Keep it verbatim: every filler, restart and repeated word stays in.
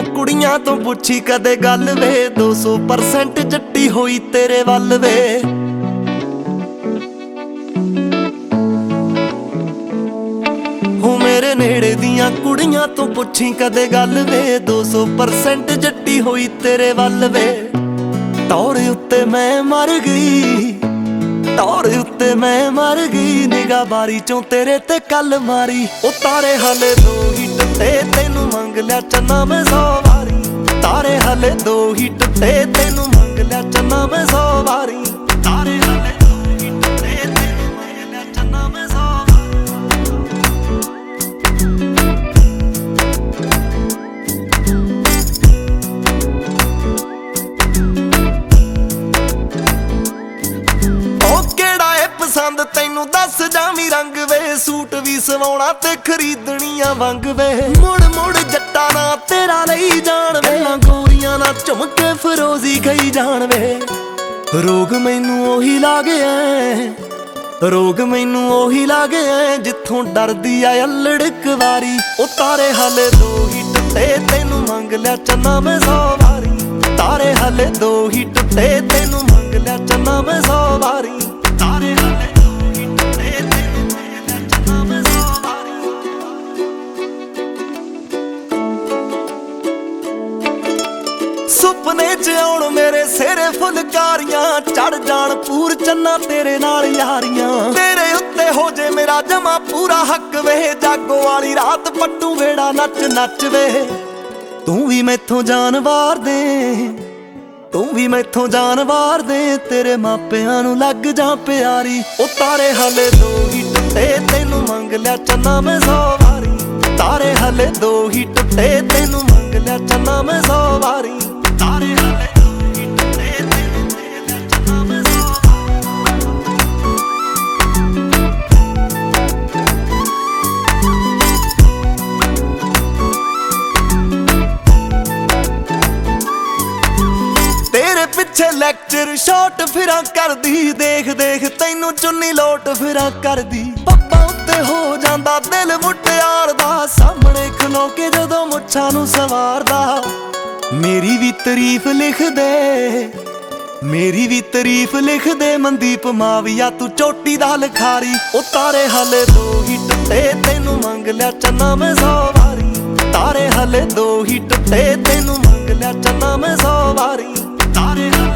ਦੀਆਂ ਕੁੜੀਆਂ ਤੋਂ ਪੁੱਛੀ ਕਦੇ ਗੱਲ ਵੇ, ਦੋ ਸੌ ਪਰਸੈਂਟ ਜੱਟੀ ਹੋਈ ਤੇਰੇ ਵੱਲ ਵੇ। ਹੋ ਮੇਰੇ ਨੇੜੇ ਦੀਆਂ ਕੁੜੀਆਂ ਤੋਂ ਪੁੱਛੀ ਕਦੇ ਗੱਲ ਵੇ, ਦੋ ਸੌ ਪਰਸੈਂਟ ਜੱਟੀ ਹੋਈ ਤੇਰੇ ਵੱਲ ਵੇ। ਟੌਰ ਉੱਤੇ ਮੈਂ ਮਰ ਗਈ, ਟੌਰ ਉੱਤੇ ਮੈਂ ਮਰ ਗਈ, ਨਿਗਾਹ ਬਾਰੀ ਚੋਂ ਤੇਰੇ ਤੇ ਕੱਲ ਮਾਰੀ। ਉਹ ਤਾਰੇ ਹਲੇ ਦੋ ਹੀ ਟੁੱਟੇ, ਤੈਨੂੰ ਮੰਗ ਲਿਆ ਚੰਨਾ ਮੈਂ ਸੌ ਵਾਰੀ। ਤਾਰੇ ਹਲੇ ਦੋ ਹੀ ਟੁੱਟੇ, ਤੈਨੂੰ ਮੰਗ ਲਿਆ ਚੰਨਾ ਮੈਂ ਸੌ ਵਾਰੀ। ਤਾਰੇ ਹਲੇ ਦੋ ਹੀ ਟੁੱਟੇ, ਤੈਨੂੰ ਮੰਗ ਲਿਆ ਚੰਨਾ ਮੈਂ ਸੌ ਪਸੰਦ ਤੈਨੂੰ ਦੱਸ ਜਾਵੀਂ ਰੰਗ ਵੇ, ਸੂਟ ਵੀ ਸਵਾਉਣਾ ਤੇ ਖਰੀਦਣੀਆਂ ਵੰਗ ਵੇ। ਮੁੜ ਮੁੜ ਜੱਟਾਂ ਨਾ ਤੇਰਾ ਲਈ ਜਾਣ ਵੇ, ਗੋਰੀਆਂ ਨਾ ਝੁਮਕੇ ਫਰੋਜ਼ੀ ਗਈ ਜਾਣ ਵੇ। ਰੋਗ ਮੈਨੂੰ ਉਹੀ ਲਾਗਿਆ, ਰੋਗ ਮੈਨੂੰ ਉਹੀ ਲਾਗਿਆ, ਜਿੱਥੋਂ ਡਰਦੀ ਆ ਅਲੜ ਕੁਵਾਰੀ। ਉਹ ਤਾਰੇ ਹਲੇ ਦੋ ਹੀ ਟੁੱਟੇ, ਤੈਨੂੰ ਮੰਗ ਲਿਆ ਚੰਨਾ ਮੈਂ ਸੌ ਵਾਰੀ। ਤਾਰੇ ਹਲੇ ਦੋ ਹੀ ਟੁੱਟੇ, ਤੈਨੂੰ ਮੰਗ ਲਿਆ ਚੰਨਾ ਮੈਂ ਸੌ ਵਾਰੀ। ਤਾਰੇ ਹਲੇ ਦੋ ਹੀ ਟੁੱਟੇ, ਤੈਨੂੰ ਮੰਗ ਲਿਆ ਚੰਨਾ ਮੈਂ ਸੌ ਵਾਰੀ। ਸੁਪਨੇ ਚ ਆਉਣ ਮੇਰੇ ਸਿਰੇ ਫੁਲਕਾਰੀਆਂ, ਚੜ ਜਾਣ ਪੂਰ ਚੰਨਾ ਤੇਰੇ ਨਾਲ ਯਾਰੀਆਂ। ਤੇਰੇ ਉੱਤੇ ਹੋ ਜੇ ਮੇਰਾ ਜਮਾ ਪੂਰਾ ਹੱਕ ਵੇ, ਜਾਗੋ ਵਾਲੀ ਰਾਤ ਪੱਟੂ ਵੇੜਾ ਨੱਚ ਨੱਚ ਵੇ। ਤੂੰ ਵੀ ਮੈਥੋਂ ਜਾਨ ਵਾਰ ਦੇ, ਤੂੰ ਵੀ ਮੈਥੋਂ ਜਾਨ ਵਾਰ ਦੇ, ਤੇਰੇ ਮਾਪਿਆਂ ਨੂੰ ਲੱਗ ਜਾ ਪਿਆਰੀ। ਉਹ ਤਾਰੇ ਹਲੇ ਦੋ ਹੀ ਟੁੱਟੇ, ਤੈਨੂੰ ਮੰਗ ਲਿਆ ਚੰਨਾ ਮੈਂ ਸੌ ਵਾਰੀ। ਤਾਰੇ ਹਲੇ ਦੋ ਹੀ ਟੁੱਟੇ, ਤੈਨੂੰ ਮੰਗ ਲਿਆ ਚੰਨਾ ਮੈਂ ਸੌ ਵਾਰੀ। ਤਾਰੇ ਹਲੇ ਦੋ ਹੀ ਟੁੱਟੇ, ਤੈਨੂੰ ਮੰਗ ਲਿਆ ਚੰਨਾ ਮੈਂ ਸੌ ਤੇਰੇ ਪਿੱਛੇ ਲੈਕਚਰ ਸ਼ਾਟ ਫਿਰਾਂ ਕਰਦੀ, ਦੇਖ ਦੇਖ ਤੈਨੂੰ ਚੁੰਨੀ ਲੋਟ ਫਿਰਾਂ ਕਰਦੀ। ਪੱਪਾਂ ਉੱਤੇ ਹੋ ਜਾਂਦਾ ਦਿਲ ਮੁਟਿਆਰ ਦਾ, ਸਾਹਮਣੇ ਖਲੋ ਕੇ ਜਦੋਂ ਮੁੱਛਾਂ ਨੂੰ ਸਵਾਰਦਾ। ਮੇਰੀ ਵੀ ਤਾਰੀਫ ਲਿਖ ਦੇ, ਮੇਰੀ ਵੀ ਤਾਰੀਫ ਲਿਖ ਦੇ, ਮਨਦੀਪ ਮਾਵੀਆ ਤੂੰ ਚੋਟੀ ਦਾ ਲਿਖਾਰੀ। ਉਹ ਤਾਰੇ ਹਲੇ ਦੋ ਹੀ ਟੁੱਟੇ, ਤੈਨੂੰ ਮੰਗ ਲਿਆ ਚੰਨਾ ਮੈਂ ਸੌ ਵਾਰੀ। ਤਾਰੇ ਹਲੇ ਦੋ ਹੀ ਟੁੱਟੇ, ਤੈਨੂੰ ਮੰਗ ਲਿਆ ਚੰਨਾ ਮੈਂ ਸੌ ਵਾਰੀ। ਤਾਰੇ